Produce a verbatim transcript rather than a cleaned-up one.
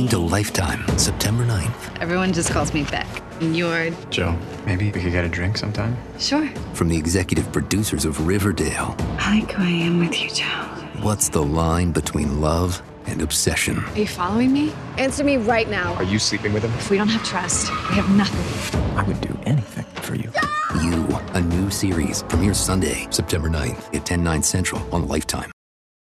Coming to Lifetime, September ninth. Everyone just calls me Beck. And you're... Joe, maybe we could get a drink sometime? Sure. From the executive producers of Riverdale. I like who I am with you, Joe. What's the line between love and obsession? Are you following me? Answer me right now. Are you sleeping with him? If we don't have trust, we have nothing. I would do anything for you. You, a new series, premieres Sunday, September ninth at ten, nine central on Lifetime.